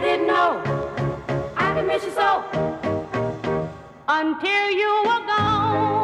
didn't know I could miss you so until you were gone.